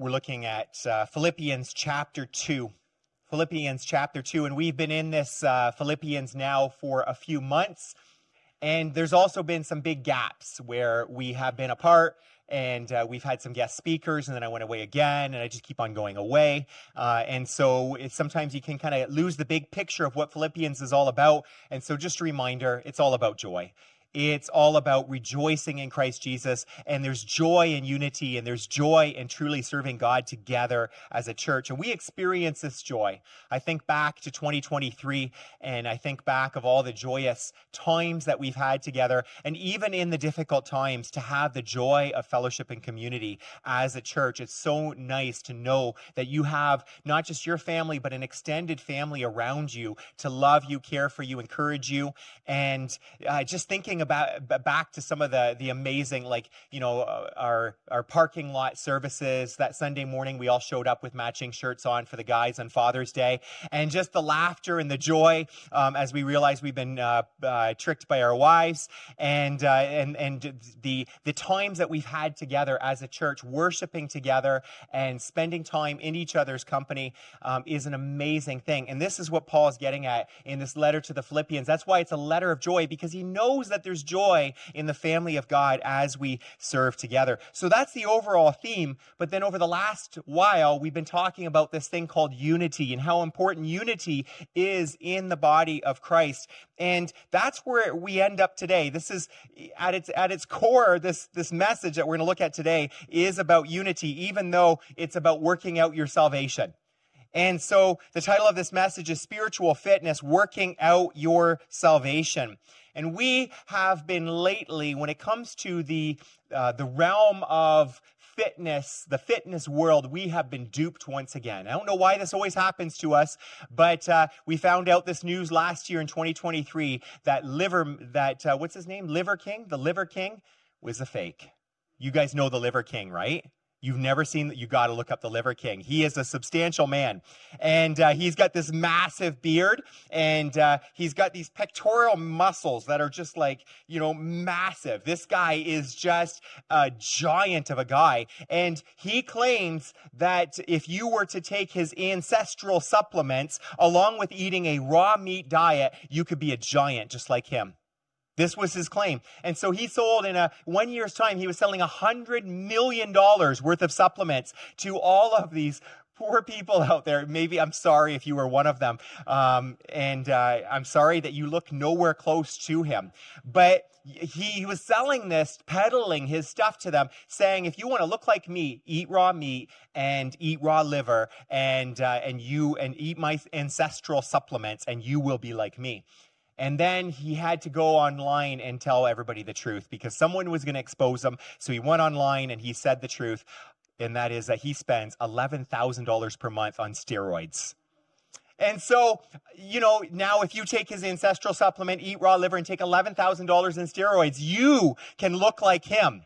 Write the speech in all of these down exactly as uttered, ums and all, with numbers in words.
We're looking at uh, Philippians chapter two. Philippians chapter two, and we've been in this uh, Philippians now for a few months. And there's also been some big gaps where we have been apart, and uh, we've had some guest speakers, and then I went away again, and I just keep on going away. Uh, and so it's, sometimes you can kind of lose the big picture of what Philippians is all about. And so just a reminder, it's all about joy. It's all about rejoicing in Christ Jesus, and there's joy in unity, and there's joy in truly serving God together as a church. And we experience this joy. I think back to twenty twenty-three, and I think back of all the joyous times that we've had together, and even in the difficult times, to have the joy of fellowship and community as a church. It's so nice to know that you have not just your family, but an extended family around you to love you, care for you, encourage you, and uh, just thinking about back to some of the the amazing, like, you know, uh, our our parking lot services that Sunday morning. We all showed up with matching shirts on for the guys on Father's Day, and just the laughter and the joy um, as we realize we've been uh, uh, tricked by our wives, and uh, and and the the times that we've had together as a church, worshiping together and spending time in each other's company um, is an amazing thing. And this is what Paul is getting at in this letter to the Philippians. That's why it's a letter of joy, because he knows that there's joy in the family of God as we serve together. So that's the overall theme. But then over the last while, we've been talking about this thing called unity and how important unity is in the body of Christ. And that's where we end up today. This is at its at its core, this, this message that we're going to look at today is about unity, even though it's about working out your salvation. And so the title of this message is Spiritual Fitness, Working Out Your Salvation. And we have been lately, when it comes to the uh, the realm of fitness, the fitness world, we have been duped once again. I don't know why this always happens to us, but uh, we found out this news last year in twenty twenty-three that liver, that uh, what's his name, Liver King, the Liver King was a fake. You guys know the Liver King, right? You've never seen that. You got to look up the Liver King. He is a substantial man, and uh, he's got this massive beard, and uh, he's got these pectoral muscles that are just like, you know, massive. This guy is just a giant of a guy, and he claims that if you were to take his ancestral supplements along with eating a raw meat diet, you could be a giant just like him. This was his claim. And so he sold in a one year's time, he was selling one hundred million dollars worth of supplements to all of these poor people out there. Maybe I'm sorry if you were one of them. Um, and uh, I'm sorry that you look nowhere close to him. But he, he was selling this, peddling his stuff to them, saying, if you want to look like me, eat raw meat and eat raw liver and, uh, and, you, and eat my ancestral supplements, and you will be like me. And then he had to go online and tell everybody the truth because someone was going to expose him. So he went online and he said the truth, and that is that he spends eleven thousand dollars per month on steroids. And so, you know, now if you take his ancestral supplement, eat raw liver, and take eleven thousand dollars in steroids, you can look like him.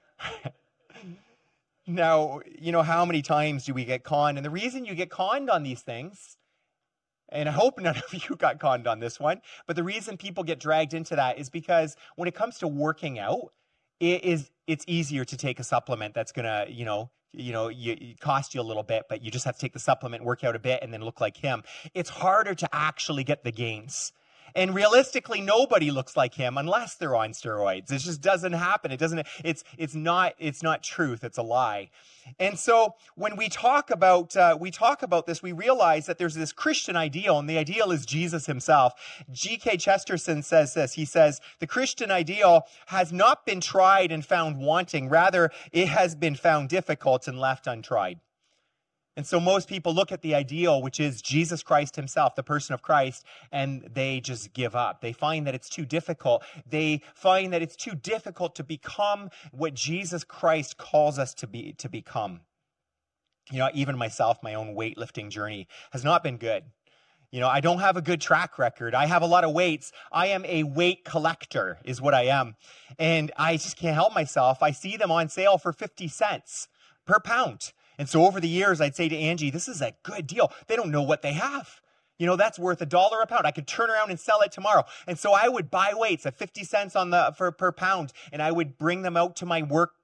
Now, you know, how many times do we get conned? And the reason you get conned on these things, and I hope none of you got conned on this one, but the reason people get dragged into that is because when it comes to working out, it is it's easier to take a supplement that's gonna, you know, you know, you, it cost you a little bit, but you just have to take the supplement, work out a bit, and then look like him. It's harder to actually get the gains. And realistically, nobody looks like him unless they're on steroids. It just doesn't happen. It doesn't, it's, it's not, it's not truth. It's a lie. And so when we talk about, uh, we talk about this, we realize that there's this Christian ideal, and the ideal is Jesus himself. G K Chesterton says this. He says, the Christian ideal has not been tried and found wanting. Rather, it has been found difficult and left untried. And so most people look at the ideal, which is Jesus Christ himself, the person of Christ, and they just give up. They find that it's too difficult. They find that it's too difficult to become what Jesus Christ calls us to be, to become. You know, even myself, my own weightlifting journey has not been good. You know, I don't have a good track record. I have a lot of weights. I am a weight collector is what I am. And I just can't help myself. I see them on sale for fifty cents per pound. And so over the years, I'd say to Angie, this is a good deal. They don't know what they have. You know, that's worth a dollar a pound. I could turn around and sell it tomorrow. And so I would buy weights at fifty cents on the for per pound, and I would bring them out to my work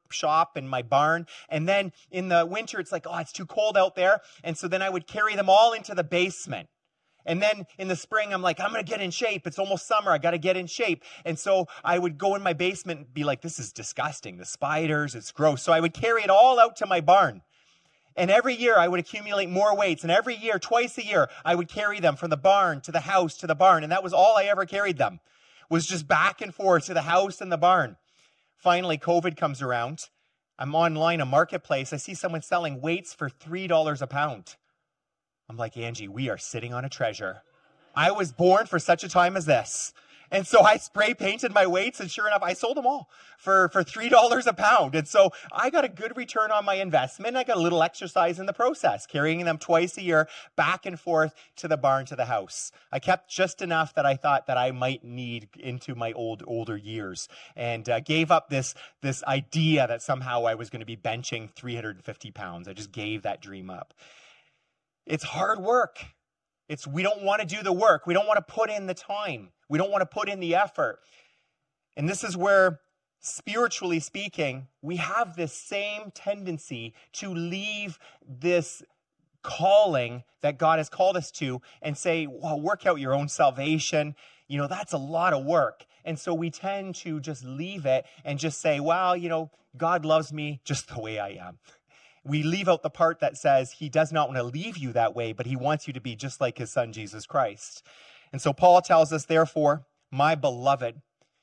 shop and my barn. And then in the winter, it's like, oh, it's too cold out there. And so then I would carry them all into the basement. And then in the spring, I'm like, I'm going to get in shape. It's almost summer. I got to get in shape. And so I would go in my basement and be like, this is disgusting. The spiders, it's gross. So I would carry it all out to my barn. And every year I would accumulate more weights. And every year, twice a year, I would carry them from the barn to the house to the barn. And that was all I ever carried them, was just back and forth to the house and the barn. Finally, COVID comes around. I'm online, a marketplace. I see someone selling weights for three dollars a pound. I'm like, Angie, we are sitting on a treasure. I was born for such a time as this. And so I spray painted my weights, and sure enough, I sold them all for, for three dollars a pound. And so I got a good return on my investment. I got a little exercise in the process, carrying them twice a year back and forth to the barn, to the house. I kept just enough that I thought that I might need into my old older years, and uh, gave up this, this idea that somehow I was going to be benching three hundred fifty pounds. I just gave that dream up. It's hard work. It's, we don't want to do the work. We don't want to put in the time. We don't want to put in the effort. And this is where, spiritually speaking, we have this same tendency to leave this calling that God has called us to and say, well, work out your own salvation. You know, that's a lot of work. And so we tend to just leave it and just say, well, you know, God loves me just the way I am. We leave out the part that says he does not want to leave you that way, but he wants you to be just like his son, Jesus Christ. And so Paul tells us, therefore, my beloved,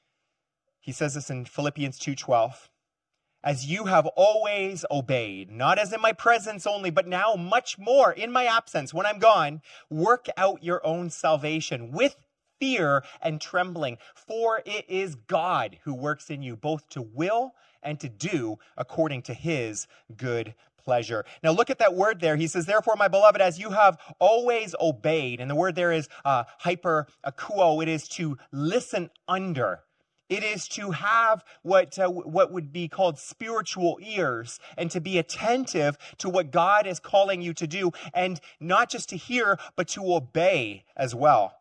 he says this in Philippians two twelve, as you have always obeyed, not as in my presence only, but now much more in my absence, when I'm gone, work out your own salvation with fear and trembling, for it is God who works in you both to will and to do according to his good pleasure. Now look at that word there. He says, therefore, my beloved, as you have always obeyed, and the word there is uh, hyper akuo, it is to listen under. It is to have what uh, what would be called spiritual ears, and to be attentive to what God is calling you to do, and not just to hear, but to obey as well.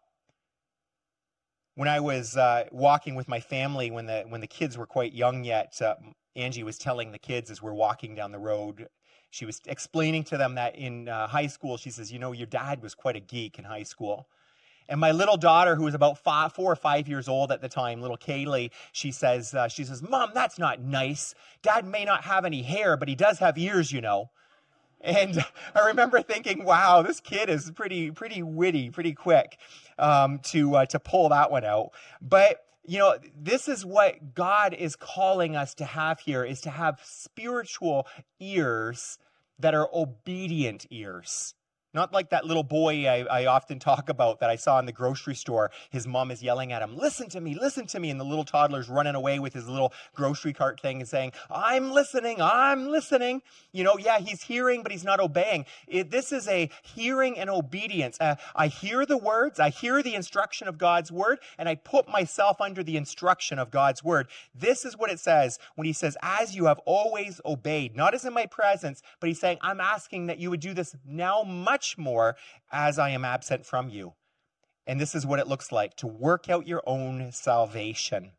When I was uh, walking with my family, when the when the kids were quite young yet, uh, Angie was telling the kids as we're walking down the road, she was explaining to them that in uh, high school, she says, you know, your dad was quite a geek in high school. And my little daughter, who was about five, four or five years old at the time, little Kaylee, she says, uh, she says, Mom, that's not nice. Dad may not have any hair, but he does have ears, you know. And I remember thinking, wow, this kid is pretty, pretty witty, pretty quick um, to uh, to pull that one out. But you know, this is what God is calling us to have here, is to have spiritual ears that are obedient ears. Not like that little boy I, I often talk about that I saw in the grocery store. His mom is yelling at him, listen to me, listen to me. And the little toddler's running away with his little grocery cart thing and saying, I'm listening, I'm listening. You know, yeah, he's hearing, but he's not obeying. It, this is a hearing and obedience. Uh, I hear the words, I hear the instruction of God's word, and I put myself under the instruction of God's word. This is what it says when he says, as you have always obeyed, not as in my presence, but he's saying, I'm asking that you would do this now much more as I am absent from you. And this is what it looks like to work out your own salvation.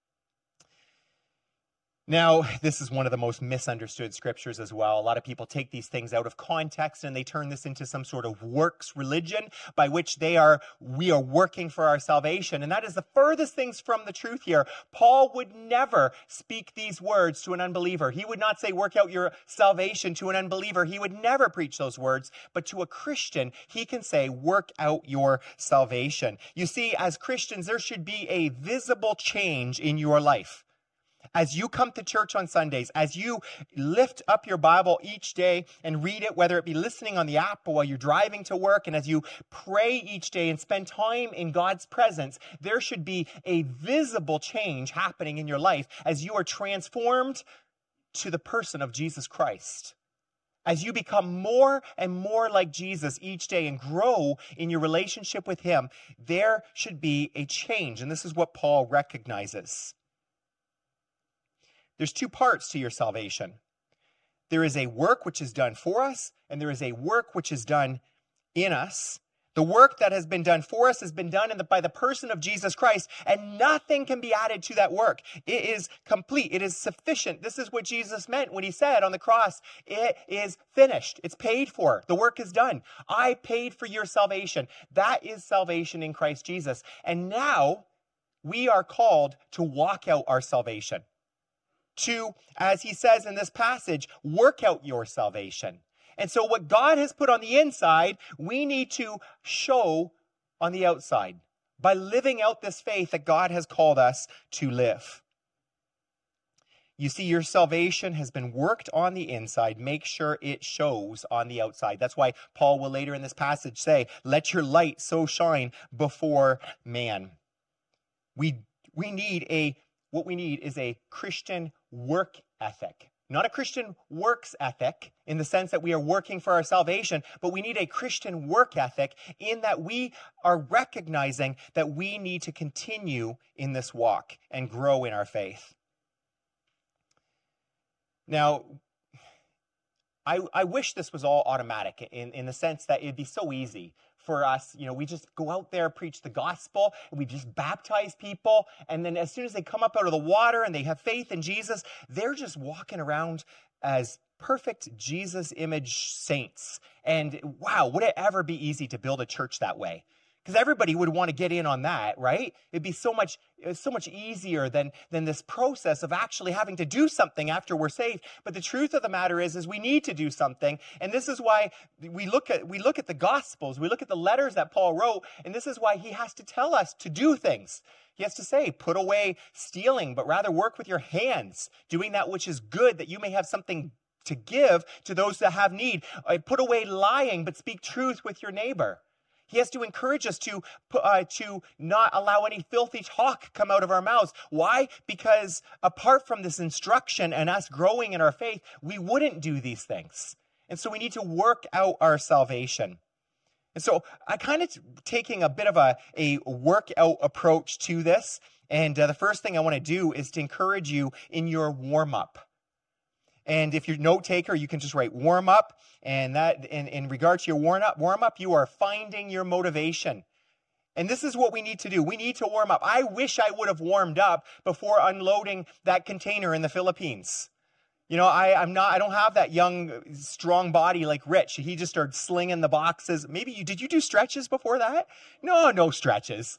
Now, this is one of the most misunderstood scriptures as well. A lot of people take these things out of context and they turn this into some sort of works religion by which they are, we are working for our salvation. And that is the furthest things from the truth here. Paul would never speak these words to an unbeliever. He would not say, work out your salvation to an unbeliever. He would never preach those words. But to a Christian, he can say, work out your salvation. You see, as Christians, there should be a visible change in your life. As you come to church on Sundays, as you lift up your Bible each day and read it, whether it be listening on the app or while you're driving to work, and as you pray each day and spend time in God's presence, there should be a visible change happening in your life as you are transformed to the person of Jesus Christ. As you become more and more like Jesus each day and grow in your relationship with him, there should be a change. And this is what Paul recognizes. There's two parts to your salvation. There is a work which is done for us, and there is a work which is done in us. The work that has been done for us has been done in the, by the person of Jesus Christ, and nothing can be added to that work. It is complete. It is sufficient. This is what Jesus meant when he said on the cross, it is finished. It's paid for. The work is done. I paid for your salvation. That is salvation in Christ Jesus. And now we are called to walk out our salvation. To, as he says in this passage, work out your salvation. And so what God has put on the inside, we need to show on the outside by living out this faith that God has called us to live. You see, your salvation has been worked on the inside. Make sure it shows on the outside. That's why Paul will later in this passage say, let your light so shine before man. We, we need a, what we need is a Christian work ethic. Not a Christian works ethic in the sense that we are working for our salvation, but we need a Christian work ethic in that we are recognizing that we need to continue in this walk and grow in our faith. Now, I, I wish this was all automatic in, in the sense that it'd be so easy for us. You know, we just go out there, preach the gospel, and we just baptize people. And then as soon as they come up out of the water and they have faith in Jesus, they're just walking around as perfect Jesus image saints. And wow, would it ever be easy to build a church that way? Because everybody would want to get in on that, right? It'd be so much, it's so much easier than, than this process of actually having to do something after we're saved. But the truth of the matter is, is we need to do something. And this is why we look at, we look at the Gospels, we look at the letters that Paul wrote, and this is why he has to tell us to do things. He has to say, put away stealing, but rather work with your hands, doing that which is good, that you may have something to give to those that have need. Put away lying, but speak truth with your neighbor. He has to encourage us to, uh, to not allow any filthy talk come out of our mouths. Why? Because apart from this instruction and us growing in our faith, we wouldn't do these things. And so we need to work out our salvation. And so I kind of taking a bit of a, a workout approach to this. And uh, the first thing I want to do is to encourage you in your warm-up. And if you're a note taker, you can just write warm up. And that in, in regard to your warm up, warm up, you are finding your motivation. And this is what we need to do. We need to warm up. I wish I would have warmed up before unloading that container in the Philippines. You know, I, I'm not, I don't have that young, strong body like Rich. He just started slinging the boxes. Maybe you, did you do stretches before that? No, no stretches.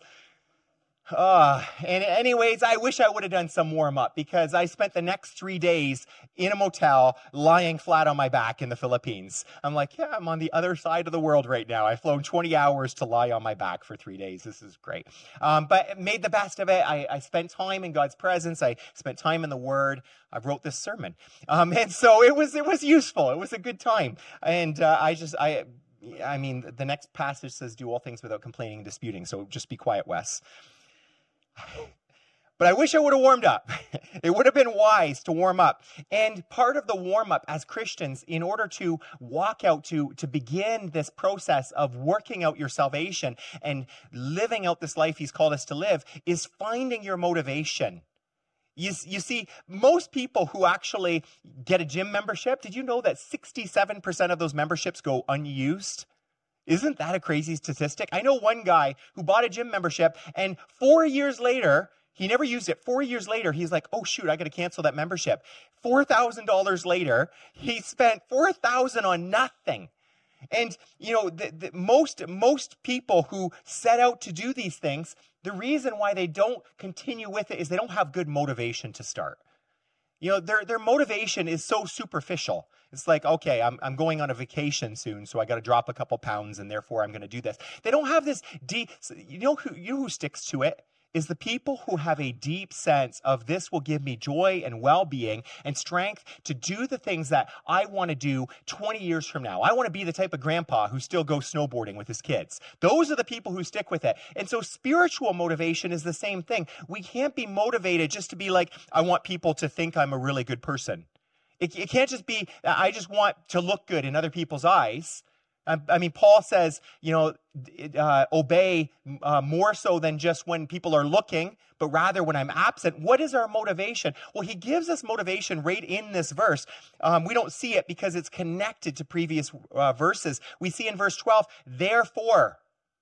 Uh, and anyways, I wish I would have done some warm up because I spent the next three days in a motel lying flat on my back in the Philippines. I'm like, yeah, I'm on the other side of the world right now. I've flown twenty hours to lie on my back for three days. This is great. Um, but made the best of it. I, I spent time in God's presence. I spent time in the Word. I wrote this sermon. Um, and so it was, it was useful. It was a good time. And, uh, I just, I, I mean, the next passage says do all things without complaining and disputing. So just be quiet, Wes. But I wish I would have warmed up. It would have been wise to warm up. And part of the warm up as Christians, in order to walk out, to, to begin this process of working out your salvation and living out this life he's called us to live, is finding your motivation. You, you see, most people who actually get a gym membership, did you know that sixty-seven percent of those memberships go unused? Isn't that a crazy statistic? I know one guy who bought a gym membership and four years later, he never used it. Four years later, he's like, oh shoot, I got to cancel that membership. four thousand dollars later, he spent four thousand dollars on nothing. And, you know, the, the, most, most people who set out to do these things, the reason why they don't continue with it is they don't have good motivation to start. You know, their their motivation is so superficial. It's like, okay, I'm I'm going on a vacation soon, so I got to drop a couple pounds, and therefore I'm going to do this. They don't have this deep. You know who you know who sticks to it is the people who have a deep sense of this will give me joy and well-being and strength to do the things that I want to do twenty years from now. I want to be the type of grandpa who still goes snowboarding with his kids. Those are the people who stick with it. And so spiritual motivation is the same thing. We can't be motivated just to be like, I want people to think I'm a really good person. It, it can't just be, I just want to look good in other people's eyes. I mean, Paul says, you know, uh, obey uh, more so than just when people are looking, but rather when I'm absent. What is our motivation? Well, he gives us motivation right in this verse. Um, we don't see it because it's connected to previous uh, verses. We see in verse twelve, therefore,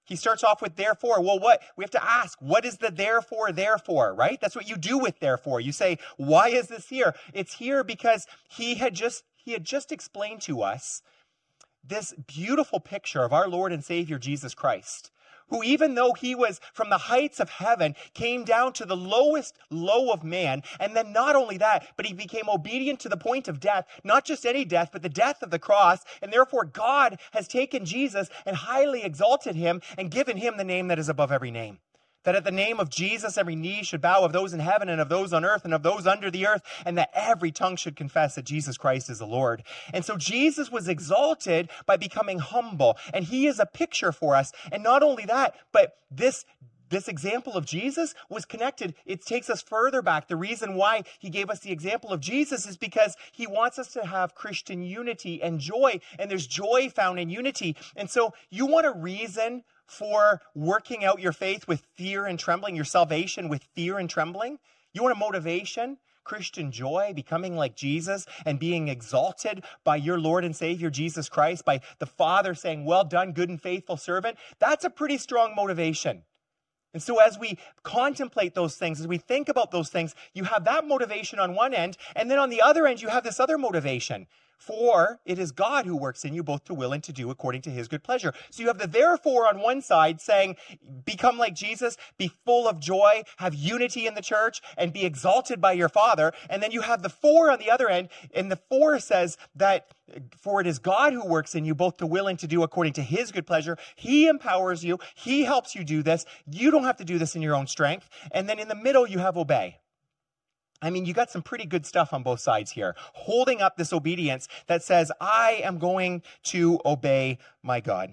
He starts off with therefore. Well, what? We have to ask, what is the therefore, therefore, right? That's what you do with therefore. You say, why is this here? It's here because he had just, he had just explained to us this beautiful picture of our Lord and Savior, Jesus Christ, who, even though he was from the heights of heaven, came down to the lowest low of man. And then not only that, but he became obedient to the point of death, not just any death, but the death of the cross. And therefore God has taken Jesus and highly exalted him and given him the name that is above every name. That at the name of Jesus, every knee should bow, of those in heaven and of those on earth and of those under the earth, and that every tongue should confess that Jesus Christ is the Lord. And so Jesus was exalted by becoming humble, and he is a picture for us. And not only that, but this This example of Jesus was connected. It takes us further back. The reason why he gave us the example of Jesus is because he wants us to have Christian unity and joy. And there's joy found in unity. And so you want a reason for working out your faith with fear and trembling, your salvation with fear and trembling? You want a motivation? Christian joy, becoming like Jesus and being exalted by your Lord and Savior, Jesus Christ, by the Father saying, well done, good and faithful servant. That's a pretty strong motivation. And so as we contemplate those things, as we think about those things, you have that motivation on one end, and then on the other end, you have this other motivation. For it is God who works in you both to will and to do according to his good pleasure. So you have the therefore on one side saying, become like Jesus, be full of joy, have unity in the church, and be exalted by your Father. And then you have the for on the other end, and the for says that for it is God who works in you both to will and to do according to his good pleasure. He empowers you. He helps you do this. You don't have to do this in your own strength. And then in the middle, you have obey. I mean, you got some pretty good stuff on both sides here, holding up this obedience that says, I am going to obey my God.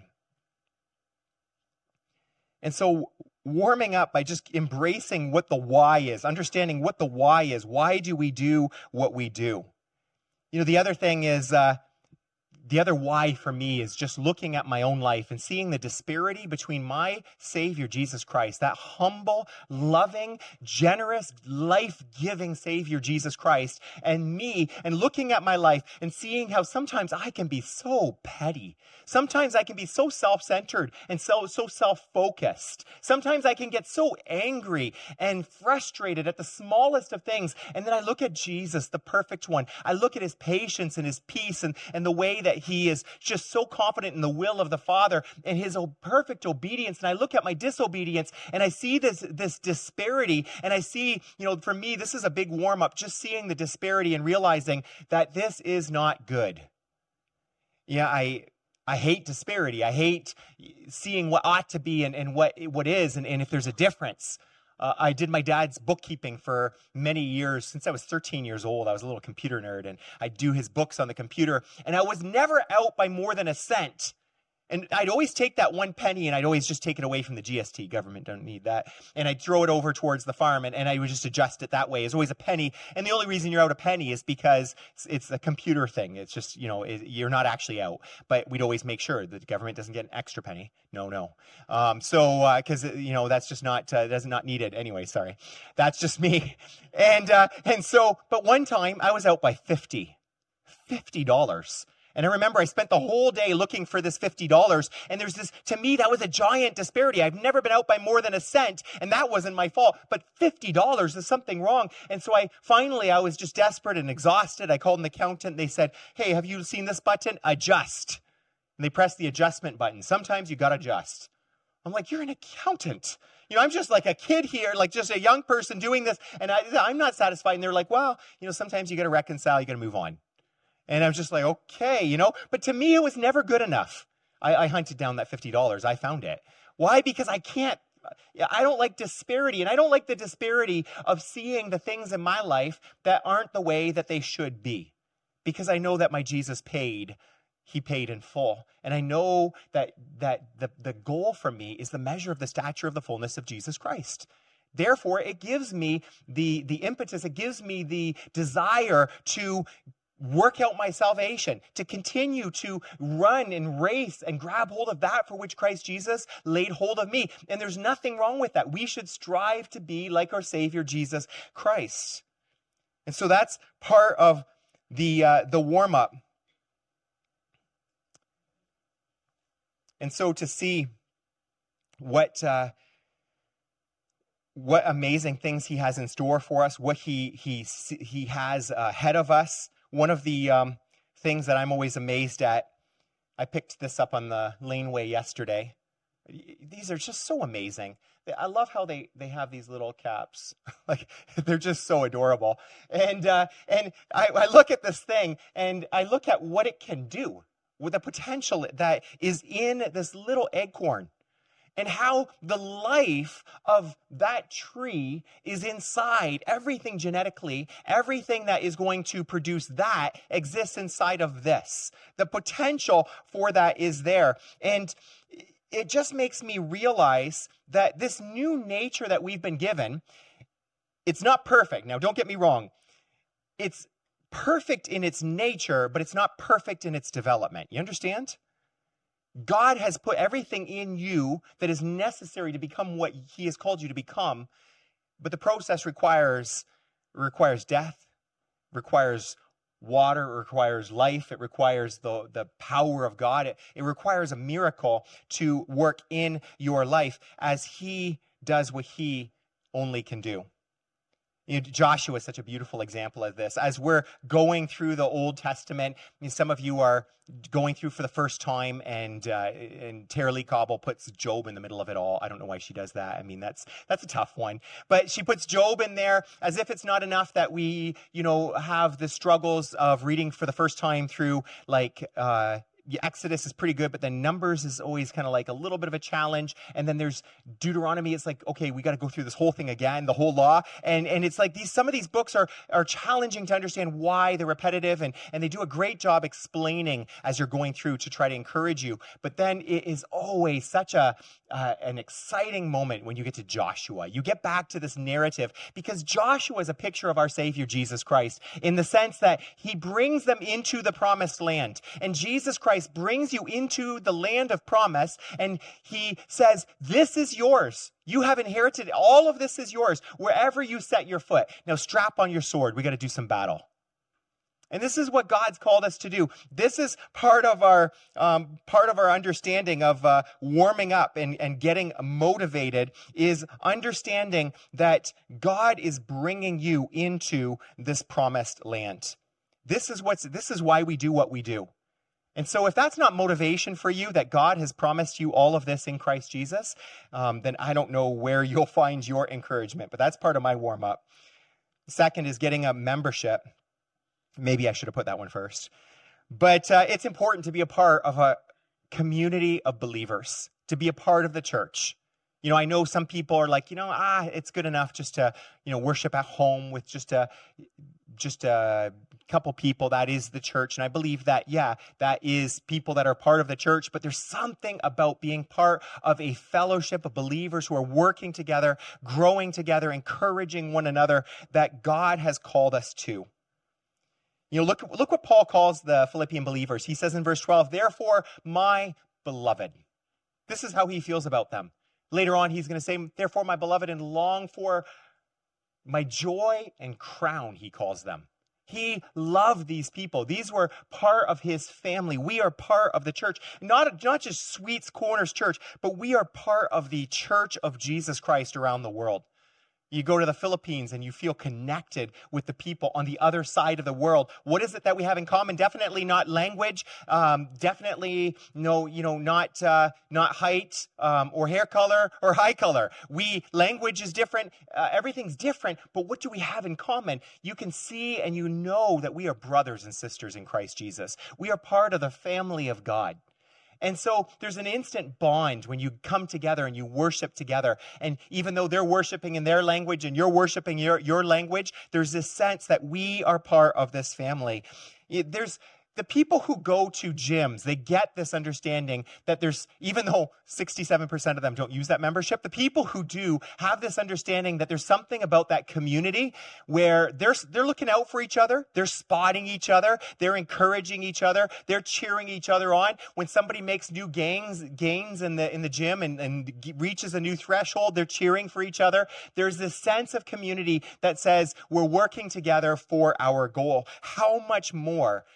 And so warming up by just embracing what the why is, understanding what the why is. Why do we do what we do? You know, the other thing is, uh, the other why for me is just looking at my own life and seeing the disparity between my Savior, Jesus Christ, that humble, loving, generous, life-giving Savior, Jesus Christ, and me, and looking at my life and seeing how sometimes I can be so petty. Sometimes I can be so self-centered and so, so self-focused. Sometimes I can get so angry and frustrated at the smallest of things. And then I look at Jesus, the perfect one. I look at his patience and his peace and, and the way that he is just so confident in the will of the Father and his perfect obedience. And I look at my disobedience and I see this, this disparity. And I see, you know, for me, this is a big warm up, just seeing the disparity and realizing that this is not good. Yeah, I... I hate disparity. I hate seeing what ought to be and, and what, what is, and, and if there's a difference. Uh, I did my dad's bookkeeping for many years. Since I was thirteen years old, I was a little computer nerd, and I'd do his books on the computer, and I was never out by more than a cent. And I'd always take that one penny and I'd always just take it away from the G S T. Government don't need that. And I'd throw it over towards the farm and, and I would just adjust it that way. It's always a penny. And the only reason you're out a penny is because it's, it's a computer thing. It's just, you know, it, you're not actually out. But we'd always make sure that the government doesn't get an extra penny. No, no. Um, so, uh, cause, you know, that's just not, uh, that's not needed. Anyway, sorry. That's just me. And, uh, and so, but one time I was out by fifty dollars. And I remember I spent the whole day looking for this fifty dollars. And there's this, to me, that was a giant disparity. I've never been out by more than a cent, and that wasn't my fault. But fifty dollars is something wrong. And so I finally, I was just desperate and exhausted. I called an accountant. They said, hey, have you seen this button? Adjust. And they pressed the adjustment button. Sometimes you got to adjust. I'm like, you're an accountant. You know, I'm just like a kid here, like just a young person doing this. And I, I'm not satisfied. And they're like, well, you know, sometimes you got to reconcile. You got to move on. And I'm just like, okay, you know, but to me, it was never good enough. I, I hunted down that fifty dollars. I found it. Why? Because I can't, I don't like disparity. And I don't like the disparity of seeing the things in my life that aren't the way that they should be. Because I know that my Jesus paid. He paid in full. And I know that, that the, the goal for me is the measure of the stature of the fullness of Jesus Christ. Therefore, it gives me the, the impetus, it gives me the desire to work out my salvation, to continue to run and race and grab hold of that for which Christ Jesus laid hold of me. And there's nothing wrong with that. We should strive to be like our Savior, Jesus Christ. And so that's part of the, uh, the warm-up. And so to see what uh, what amazing things he has in store for us, what he he he has ahead of us. One of the um, things that I'm always amazed at, I picked this up on the laneway yesterday. These are just so amazing. I love how they, they have these little caps. Like, they're just so adorable. And uh, and I, I look at this thing, and I look at what it can do, with the potential that is in this little acorn, and how the life of that tree is inside everything genetically. Everything that is going to produce that exists inside of this. The potential for that is there. And it just makes me realize that this new nature that we've been given, it's not perfect. Now, don't get me wrong. It's perfect in its nature, but it's not perfect in its development. You understand? God has put everything in you that is necessary to become what he has called you to become, but the process requires requires death, requires water, it requires life, it requires the, the power of God. It, it requires a miracle to work in your life as he does what he only can do. You know, Joshua is such a beautiful example of this. As we're going through the Old Testament, I mean, some of you are going through for the first time, and uh, and Tara-Leigh Cobble puts Job in the middle of it all. I don't know why she does that. I mean, that's that's a tough one. But she puts Job in there as if it's not enough that we, you know, have the struggles of reading for the first time through, like, uh, Exodus is pretty good, but then Numbers is always kind of like a little bit of a challenge. And then there's Deuteronomy. It's like, okay, we got to go through this whole thing again, the whole law. And and it's like these some of these books are are challenging to understand why they're repetitive, and, and they do a great job explaining as you're going through to try to encourage you. But then it is always such a uh, an exciting moment when you get to Joshua. You get back to this narrative because Joshua is a picture of our Savior, Jesus Christ, in the sense that he brings them into the promised land. And Jesus Christ brings you into the land of promise, and he says, this is yours. You have inherited, all of this is yours, wherever you set your foot. Now strap on your sword. We got to do some battle. And this is what God's called us to do. This is part of our um, part of our understanding of uh, warming up and, and getting motivated, is understanding that God is bringing you into this promised land. This is what's. This is why we do what we do. And so if that's not motivation for you, that God has promised you all of this in Christ Jesus, um, then I don't know where you'll find your encouragement. But that's part of my warm-up. Second is getting a membership. Maybe I should have put that one first. But uh, it's important to be a part of a community of believers, to be a part of the church. You know, I know some people are like, you know, ah, it's good enough just to, you know, worship at home with just a, just a couple people. That is the church. And I believe that, yeah, that is people that are part of the church. But there's something about being part of a fellowship of believers who are working together, growing together, encouraging one another, that God has called us to. You know, look, look what Paul calls the Philippian believers. He says in verse twelve, therefore, my beloved. This is how he feels about them. Later on, he's going to say, therefore, my beloved, and long for my joy and crown, he calls them. He loved these people. These were part of his family. We are part of the church. Not, not just Sweets Corners Church, but we are part of the church of Jesus Christ around the world. You go to the Philippines and you feel connected with the people on the other side of the world. What is it that we have in common? Definitely not language. Um, definitely no, you know, not uh, not height um, or hair color or eye color. We language is different. Uh, everything's different. But what do we have in common? You can see and you know that we are brothers and sisters in Christ Jesus. We are part of the family of God. And so there's an instant bond when you come together and you worship together. And even though they're worshiping in their language and you're worshiping your, your language, there's this sense that we are part of this family. It, there's the people who go to gyms, they get this understanding that there's, even though sixty-seven percent of them don't use that membership, the people who do have this understanding that there's something about that community where they're, they're looking out for each other, they're spotting each other, they're encouraging each other, they're cheering each other on. When somebody makes new gains, gains in the, in the gym and, and reaches a new threshold, they're cheering for each other. There's this sense of community that says we're working together for our goal. How much more as the body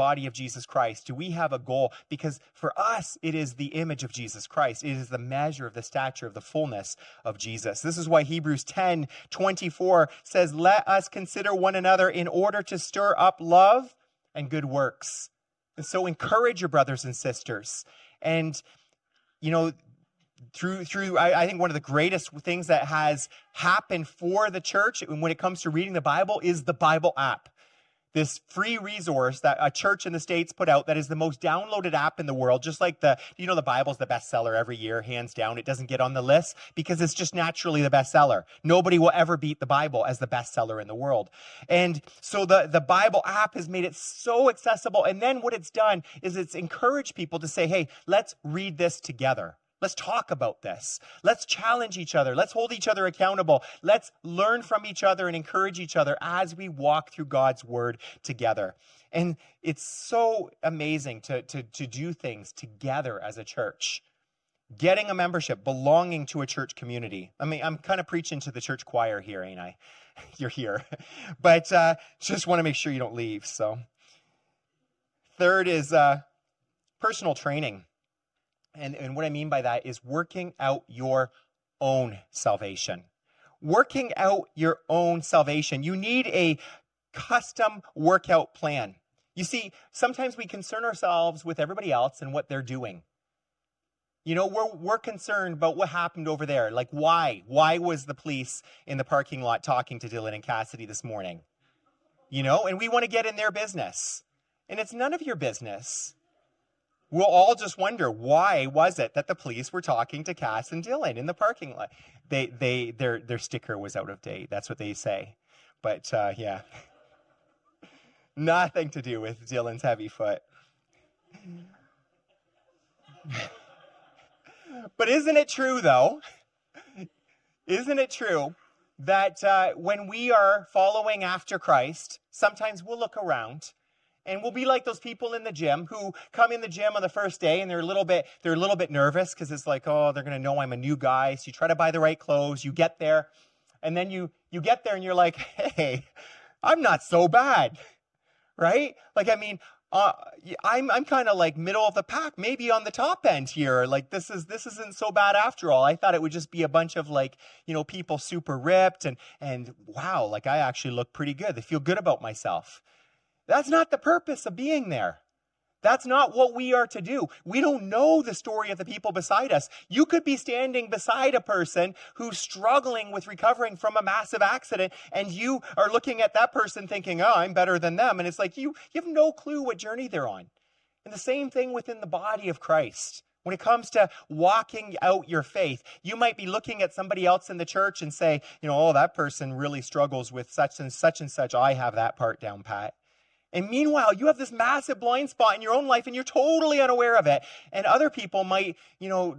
body of Jesus Christ? Do we have a goal? Because for us, it is the image of Jesus Christ. It is the measure of the stature of the fullness of Jesus. This is why Hebrews ten twenty-four says, let us consider one another in order to stir up love and good works. And so encourage your brothers and sisters. And, you know, Through, through, I, I think one of the greatest things that has happened for the church when it comes to reading the Bible is the Bible app. This free resource that a church in the States put out that is the most downloaded app in the world, just like the, you know, the Bible's the bestseller every year, hands down. It doesn't get on the list because it's just naturally the bestseller. Nobody will ever beat the Bible as the bestseller in the world. And so the, the Bible app has made it so accessible. And then what it's done is it's encouraged people to say, hey, let's read this together. Let's talk about this. Let's challenge each other. Let's hold each other accountable. Let's learn from each other and encourage each other as we walk through God's word together. And it's so amazing to, to, to do things together as a church. Getting a membership, belonging to a church community. I mean, I'm kind of preaching to the church choir here, ain't I? You're here. But uh, just want to make sure you don't leave. So, third is uh, personal training. And, and what I mean by that is working out your own salvation. Working out your own salvation. You need a custom workout plan. You see, sometimes we concern ourselves with everybody else and what they're doing. You know, we're, we're concerned about what happened over there. Like, why? Why was the police in the parking lot talking to Dylan and Cassidy this morning? You know, and we want to get in their business. And it's none of your business. We'll all just wonder, why was it that the police were talking to Cass and Dylan in the parking lot? They, they, their, their sticker was out of date. That's what they say. But uh, yeah, nothing to do with Dylan's heavy foot. But isn't it true, though? Isn't it true that uh, when we are following after Christ, sometimes we'll look around. And we'll be like those people in the gym who come in the gym on the first day and they're a little bit, they're a little bit nervous because it's like, oh, they're going to know I'm a new guy. So you try to buy the right clothes. You get there and then you, you get there and you're like, hey, I'm not so bad. Right? Like, I mean, uh, I'm, I'm kind of like middle of the pack, maybe on the top end here. Like this is, this isn't so bad after all. I thought it would just be a bunch of like, you know, people super ripped and, and wow, like I actually look pretty good. They feel good about myself. That's not the purpose of being there. That's not what we are to do. We don't know the story of the people beside us. You could be standing beside a person who's struggling with recovering from a massive accident, and you are looking at that person thinking, oh, I'm better than them. And it's like you, you have no clue what journey they're on. And the same thing within the body of Christ. When it comes to walking out your faith, you might be looking at somebody else in the church and say, you know, oh, that person really struggles with such and such and such. I have that part down pat. And meanwhile, you have this massive blind spot in your own life and you're totally unaware of it. And other people might, you know,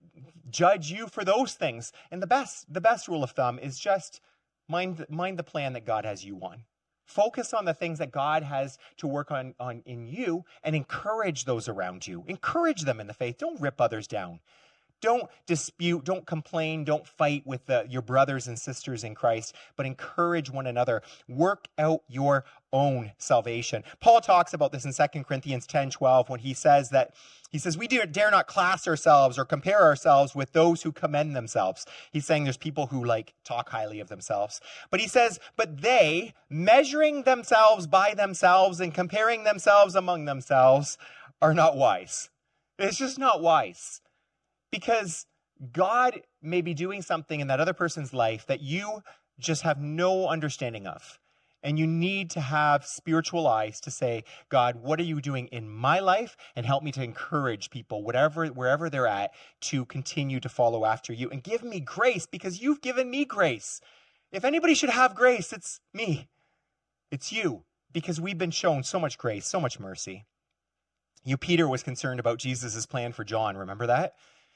judge you for those things. And the best, the best rule of thumb is just mind, mind the plan that God has you on. Focus on the things that God has to work on, on in you and encourage those around you. Encourage them in the faith. Don't rip others down. Don't dispute, don't complain, don't fight with the, your brothers and sisters in Christ, but encourage one another. Work out your own salvation. Paul talks about this in Second Corinthians ten twelve when he says that, he says, we dare not class ourselves or compare ourselves with those who commend themselves. He's saying there's people who like talk highly of themselves. But he says, but they, measuring themselves by themselves and comparing themselves among themselves, are not wise. It's just not wise. Because God may be doing something in that other person's life that you just have no understanding of. And you need to have spiritual eyes to say, God, what are you doing in my life? And help me to encourage people, whatever, wherever they're at, to continue to follow after you. And give me grace because you've given me grace. If anybody should have grace, it's me. It's you. Because we've been shown so much grace, so much mercy. You, Peter was concerned about Jesus' plan for John. Remember that?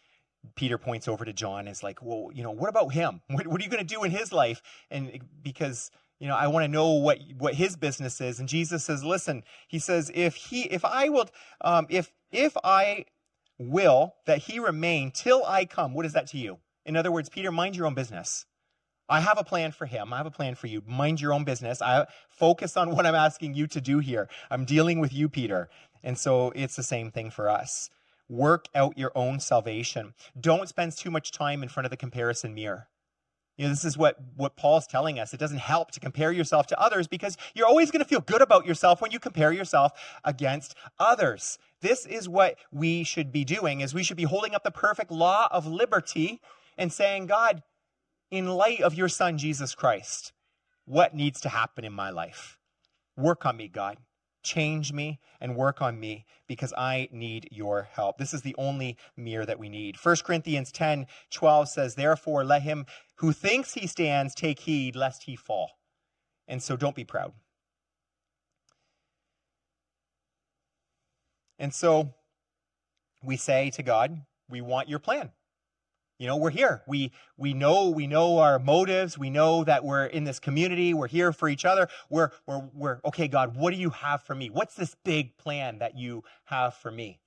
Peter points over to John and is like, well, you know, what about him? What, what are you going to do in his life? And because, you know, I want to know what, what his business is. And Jesus says, listen, he says, if he, if I will, um, if, if I will that he remain till I come, what is that to you? In other words, Peter, mind your own business. I have a plan for him. I have a plan for you. Mind your own business. I focus on what I'm asking you to do here. I'm dealing with you, Peter. And so it's the same thing for us. Work out your own salvation. Don't spend too much time in front of the comparison mirror. You know, this is what, what Paul's telling us. It doesn't help to compare yourself to others because you're always going to feel good about yourself when you compare yourself against others. This is what we should be doing, is we should be holding up the perfect law of liberty and saying, God, in light of your son, Jesus Christ, what needs to happen in my life? Work on me, God. Change me and work on me because I need your help. This is the only mirror that we need. First Corinthians ten twelve says, therefore, let him who thinks he stands take heed lest he fall. And so don't be proud. And so we say to God, we want your plan. You know, we're here. We we know we know our motives. We know that we're in this community. We're here for each other. We're we're we're okay, God, what do you have for me? What's this big plan that you have for me?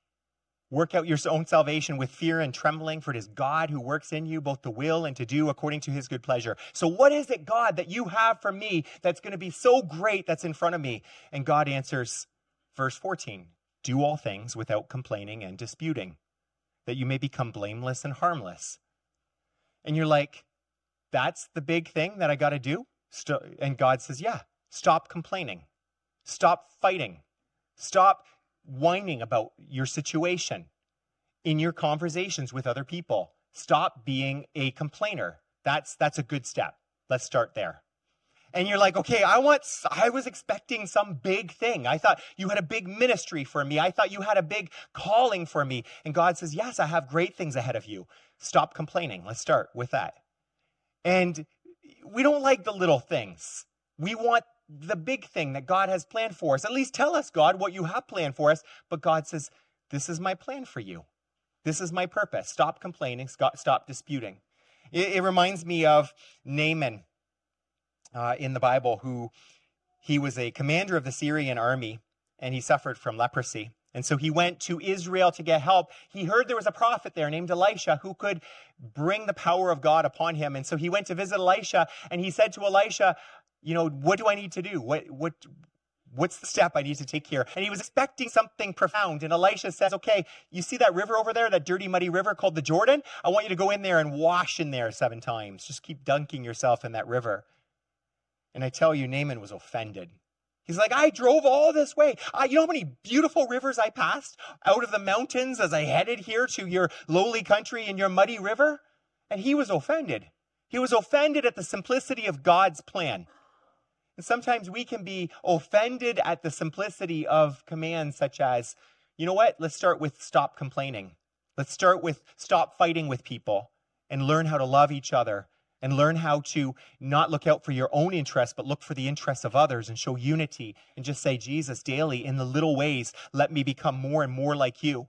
Work out your own salvation with fear and trembling, for it is God who works in you both to will and to do according to his good pleasure. So what is it, God, that you have for me that's going to be so great that's in front of me? And God answers, verse fourteen, do all things without complaining and disputing, that you may become blameless and harmless. And you're like, that's the big thing that I got to do? St- and God says, yeah, stop complaining. Stop fighting. Stop whining about your situation in your conversations with other people. Stop being a complainer. That's, that's a good step. Let's start there. And you're like, okay, I want, I was expecting some big thing. I thought you had a big ministry for me. I thought you had a big calling for me. And God says, yes, I have great things ahead of you. Stop complaining. Let's start with that. And we don't like the little things. We want the big thing that God has planned for us. At least tell us, God, what you have planned for us. But God says, this is my plan for you. This is my purpose. Stop complaining. Stop, stop disputing. It, it reminds me of Naaman. Uh, in the Bible, who he was a commander of the Syrian army, and he suffered from leprosy. And so he went to Israel to get help. He heard there was a prophet there named Elisha who could bring the power of God upon him. And so he went to visit Elisha, and he said to Elisha, you know, what do I need to do? What, what, what's the step I need to take here? And he was expecting something profound. And Elisha says, okay, you see that river over there, that dirty, muddy river called the Jordan? I want you to go in there and wash in there seven times. Just keep dunking yourself in that river. And I tell you, Naaman was offended. He's like, I drove all this way. I, you know how many beautiful rivers I passed out of the mountains as I headed here to your lowly country in your muddy river? And he was offended. He was offended at the simplicity of God's plan. And sometimes we can be offended at the simplicity of commands such as, you know what? Let's start with stop complaining. Let's start with stop fighting with people and learn how to love each other. And learn how to not look out for your own interests, but look for the interests of others and show unity and just say, Jesus, daily in the little ways, let me become more and more like you.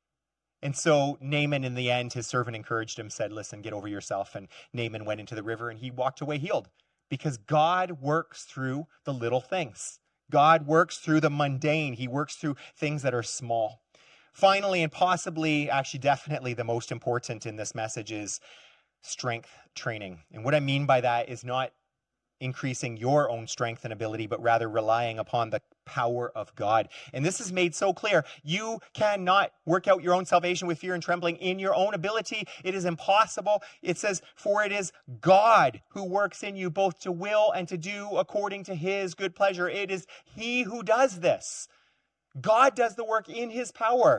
And so Naaman, in the end, his servant encouraged him, said, listen, get over yourself. And Naaman went into the river and he walked away healed because God works through the little things. God works through the mundane. He works through things that are small. Finally, and possibly, actually definitely the most important in this message is strength training. And what I mean by that is not increasing your own strength and ability, but rather relying upon the power of God. And this is made so clear. You cannot work out your own salvation with fear and trembling in your own ability. It is impossible. It says, for it is God who works in you both to will and to do according to his good pleasure. It is he who does this. God does the work in his power.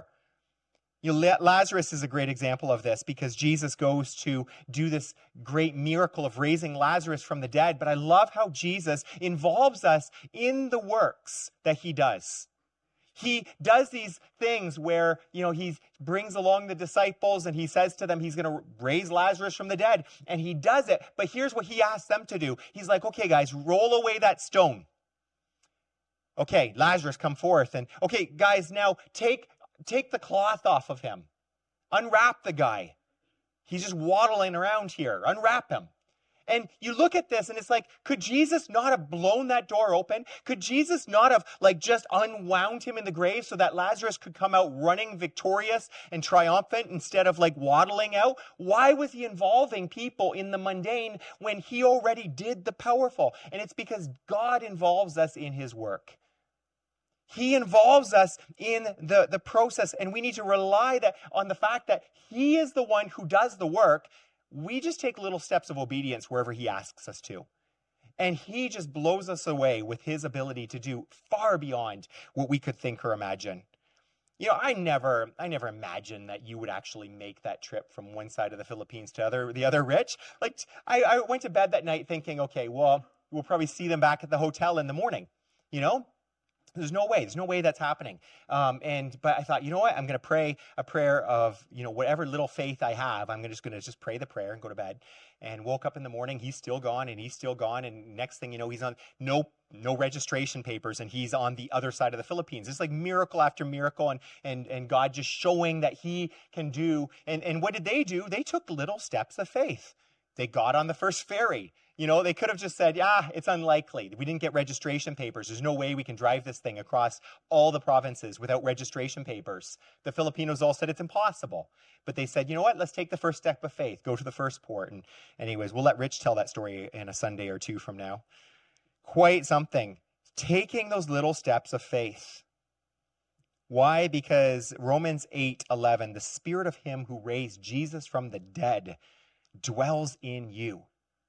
You know, Lazarus is a great example of this because Jesus goes to do this great miracle of raising Lazarus from the dead. But I love how Jesus involves us in the works that he does. He does these things where, you know, he brings along the disciples and he says to them, he's going to raise Lazarus from the dead. And he does it. But here's what he asks them to do. He's like, okay, guys, roll away that stone. Okay, Lazarus, come forth. And okay, guys, now take... Take the cloth off of him. Unwrap the guy. He's just waddling around here. Unwrap him. And you look at this and it's like, could Jesus not have blown that door open? Could Jesus not have like just unwound him in the grave so that Lazarus could come out running victorious and triumphant instead of like waddling out? Why was he involving people in the mundane when he already did the powerful? And it's because God involves us in his work. He involves us in the, the process, and we need to rely that, on the fact that he is the one who does the work. We just take little steps of obedience wherever he asks us to. And he just blows us away with his ability to do far beyond what we could think or imagine. You know, I never, I never imagined that you would actually make that trip from one side of the Philippines to other, the other, Rich. Like, I, I went to bed that night thinking, okay, well, we'll probably see them back at the hotel in the morning, you know? There's no way. There's no way that's happening. Um, and but I thought, you know what? I'm going to pray a prayer of, you know, whatever little faith I have. I'm just going to just pray the prayer and go to bed. And woke up in the morning. He's still gone, and he's still gone. And next thing you know, he's on no no registration papers, and he's on the other side of the Philippines. It's like miracle after miracle, and and and God just showing that He can do. And and what did they do? They took little steps of faith. They got on the first ferry. You know, they could have just said, yeah, it's unlikely. We didn't get registration papers. There's no way we can drive this thing across all the provinces without registration papers. The Filipinos all said it's impossible. But they said, you know what, let's take the first step of faith. Go to the first port. And anyways, we'll let Rich tell that story in a Sunday or two from now. Quite something. Taking those little steps of faith. Why? Because Romans eight eleven, the Spirit of him who raised Jesus from the dead dwells in you.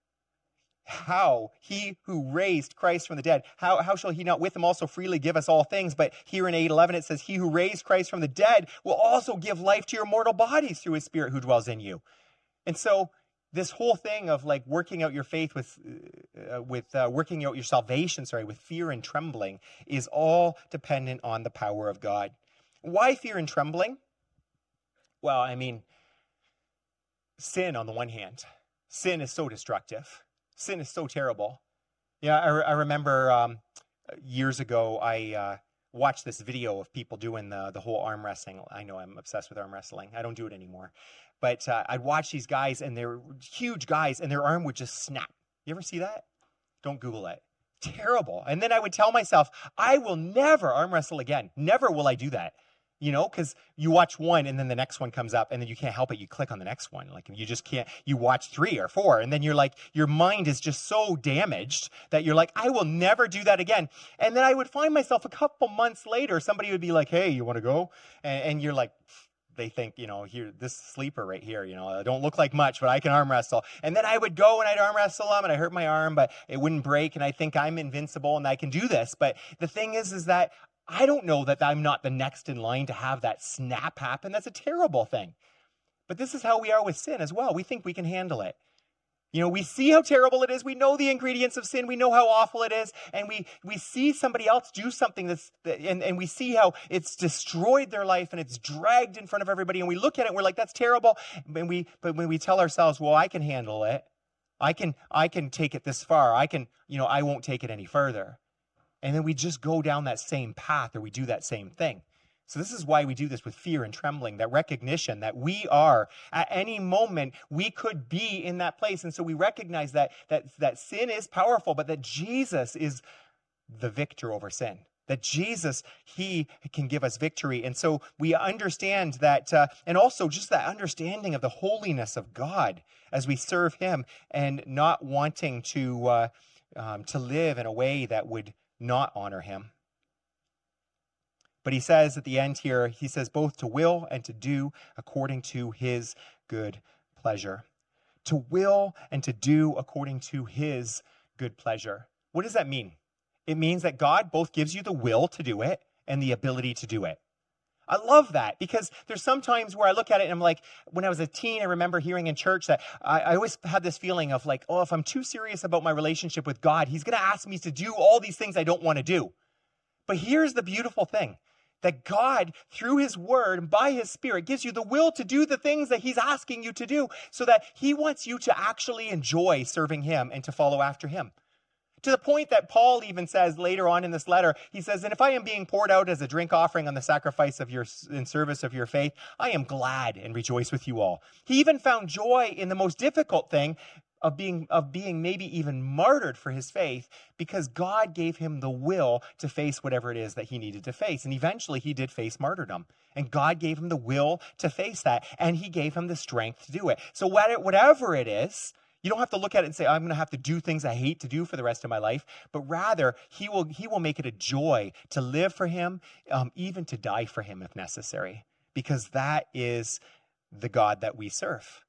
How he who raised Christ from the dead, how, how shall he not with him also freely give us all things? But here in eight eleven it says, he who raised Christ from the dead will also give life to your mortal bodies through his Spirit who dwells in you. And so this whole thing of like working out your faith with, uh, with uh, working out your salvation, sorry, with fear and trembling is all dependent on the power of God. Why fear and trembling? Well, I mean, sin on the one hand. Sin is so destructive. Sin is so terrible. Yeah, I, I remember um, years ago, I uh, watched this video of people doing the, the whole arm wrestling. I know I'm obsessed with arm wrestling. I don't do it anymore. But uh, I'd watch these guys, and they're huge guys, and their arm would just snap. You ever see that? Don't Google it. Terrible. And then I would tell myself, I will never arm wrestle again. Never will I do that. You know, because you watch one and then the next one comes up and then you can't help it. You click on the next one. Like you just can't, you watch three or four and then you're like, your mind is just so damaged that you're like, I will never do that again. And then I would find myself a couple months later, somebody would be like, hey, you want to go? And, and you're like, they think, you know, here, this sleeper right here, you know, I don't look like much, but I can arm wrestle. And then I would go and I'd arm wrestle them and I hurt my arm, but it wouldn't break. And I think I'm invincible and I can do this. But the thing is, is that I don't know that I'm not the next in line to have that snap happen. That's a terrible thing. But this is how we are with sin as well. We think we can handle it. You know, we see how terrible it is. We know the ingredients of sin. We know how awful it is. And we we see somebody else do something that's, and, and we see how it's destroyed their life and it's dragged in front of everybody. And we look at it and we're like, that's terrible. And we, but when we tell ourselves, well, I can handle it. I can, I can take it this far. I can, you know, I won't take it any further. And then we just go down that same path or we do that same thing. So this is why we do this with fear and trembling, that recognition that we are, at any moment, we could be in that place. And so we recognize that, that, that sin is powerful, but that Jesus is the victor over sin. That Jesus, he can give us victory. And so we understand that, uh, and also just that understanding of the holiness of God as we serve him and not wanting to, uh, um, to live in a way that would not honor him. But he says at the end here, he says both to will and to do according to his good pleasure. To will and to do according to his good pleasure. What does that mean? It means that God both gives you the will to do it and the ability to do it. I love that because there's some times where I look at it and I'm like, when I was a teen, I remember hearing in church that I, I always had this feeling of like, oh, if I'm too serious about my relationship with God, he's going to ask me to do all these things I don't want to do. But here's the beautiful thing, that God, through his word and by his Spirit, gives you the will to do the things that he's asking you to do so that he wants you to actually enjoy serving him and to follow after him. To the point that Paul even says later on in this letter, he says, and if I am being poured out as a drink offering on the sacrifice of your, in service of your faith, I am glad and rejoice with you all. He even found joy in the most difficult thing of being of being maybe even martyred for his faith, because God gave him the will to face whatever it is that he needed to face. And eventually he did face martyrdom. And God gave him the will to face that, and he gave him the strength to do it. So whatever it is, you don't have to look at it and say, I'm going to have to do things I hate to do for the rest of my life, but rather he will he will make it a joy to live for him, um, even to die for him if necessary, because that is the God that we serve.